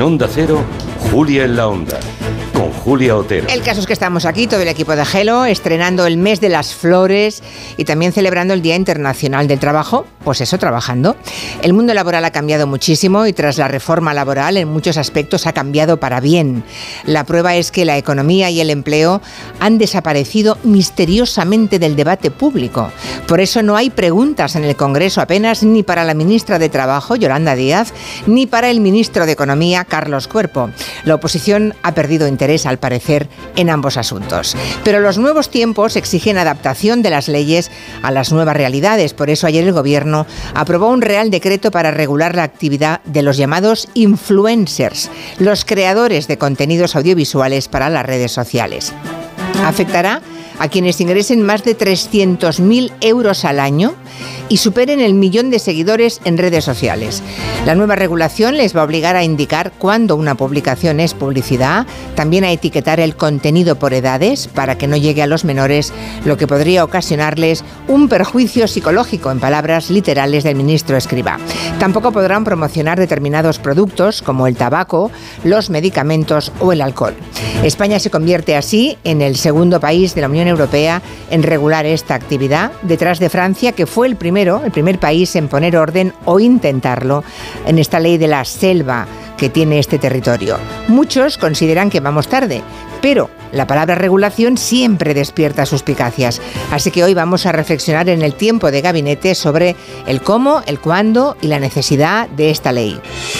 Onda Cero, Julia en la Onda, con Julia Otero. El caso es que estamos aquí, todo el equipo de Gelo, estrenando el mes de las flores y también celebrando el Día Internacional del Trabajo, pues eso, trabajando. El mundo laboral ha cambiado muchísimo y tras la reforma laboral en muchos aspectos ha cambiado para bien. La prueba es que la economía y el empleo han desaparecido misteriosamente del debate público. Por eso no hay preguntas en el Congreso apenas ni para la ministra de Trabajo, Yolanda Díaz, ni para el ministro de Economía, Carlos Cuerpo. La oposición ha perdido interés, al parecer, en ambos asuntos. Pero los nuevos tiempos exigen adaptación de las leyes a las nuevas realidades. Por eso ayer el Gobierno aprobó un Real Decreto para regular la actividad de los llamados influencers, los creadores de contenidos audiovisuales para las redes sociales. Afectará a quienes ingresen más de 300.000 euros al año y superen el 1 millón de seguidores en redes sociales. La nueva regulación les va a obligar a indicar cuándo una publicación es publicidad, también a etiquetar el contenido por edades para que no llegue a los menores, lo que podría ocasionarles un perjuicio psicológico, en palabras literales del ministro Escrivá. Tampoco podrán promocionar determinados productos como el tabaco, los medicamentos o el alcohol. España se convierte así en el segundo país de la Unión Europea en regular esta actividad, detrás de Francia, que fue el primer país en poner orden o intentarlo en esta ley de la selva que tiene este territorio. Muchos consideran que vamos tarde, pero la palabra regulación siempre despierta suspicacias. Así que hoy vamos a reflexionar en el tiempo de gabinete sobre el cómo, el cuándo y la necesidad de esta ley.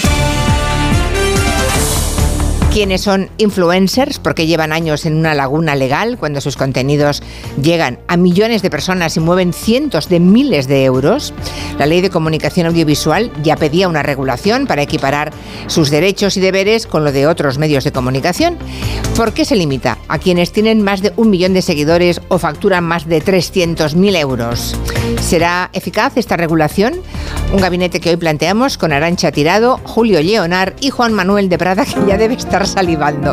¿Quiénes son influencers? Porque llevan años en una laguna legal cuando sus contenidos llegan a millones de personas y mueven cientos de miles de euros. La Ley de Comunicación Audiovisual ya pedía una regulación para equiparar sus derechos y deberes con lo de otros medios de comunicación. ¿Por qué se limita a quienes tienen más de 1 millón de seguidores o facturan más de 300.000 euros? ¿Será eficaz esta regulación? Un gabinete que hoy planteamos con Arantxa Tirado, Julio Lleonart y Juan Manuel de Prada, que ya debe estar salivando.